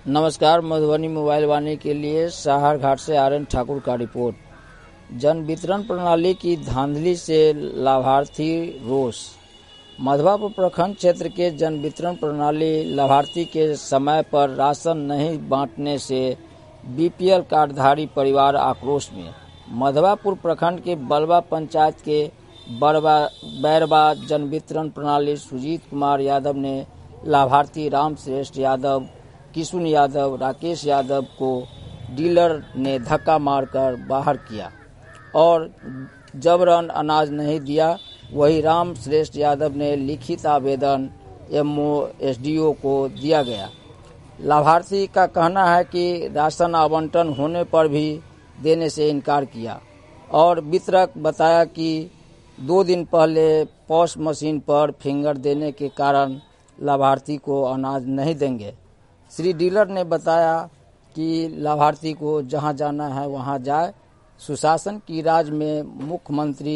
नमस्कार। मधुबनी मोबाइल वाणी के लिए साहर घाट से आर.एन. ठाकुर का रिपोर्ट। जन वितरण प्रणाली की धांधली से लाभार्थी रोष। मधवापुर प्रखंड क्षेत्र के जन वितरण प्रणाली लाभार्थी के समय पर राशन नहीं बांटने से बीपीएल कार्डधारी परिवार आक्रोश में। मधवापुर प्रखंड के बलवा पंचायत के बैरवा जन वितरण प्रणाली सुजीत कुमार यादव ने लाभार्थी रामश्रेष्ठ यादव, किशुन यादव, राकेश यादव को डीलर ने धक्का मारकर बाहर किया और जबरन अनाज नहीं दिया। वही रामश्रेष्ठ यादव ने लिखित आवेदन एमओ एसडीओ को दिया गया। लाभार्थी का कहना है कि राशन आवंटन होने पर भी देने से इनकार किया और वितरक बताया कि 2 दिन पहले पॉस मशीन पर फिंगर देने के कारण लाभार्थी को अनाज नहीं देंगे। श्री डीलर ने बताया कि लाभार्थी को जहां जाना है वहां जाए। सुशासन की राज में मुख्यमंत्री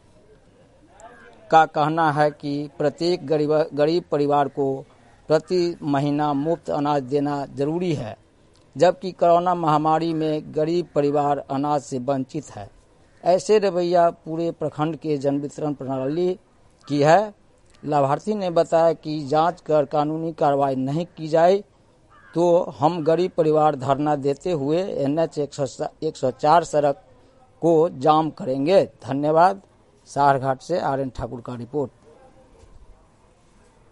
का कहना है कि प्रत्येक गरीब परिवार को प्रति महीना मुफ्त अनाज देना जरूरी है, जबकि कोरोना महामारी में गरीब परिवार अनाज से वंचित है। ऐसे रवैया पूरे प्रखंड के जन वितरण प्रणाली की है। लाभार्थी ने बताया कि जांच कर कानूनी कार्रवाई नहीं की जाए तो हम गरीब परिवार धरना देते हुए NH 104 सड़क को जाम करेंगे। धन्यवाद। साहरघाट से आर.एन. ठाकुर का रिपोर्ट।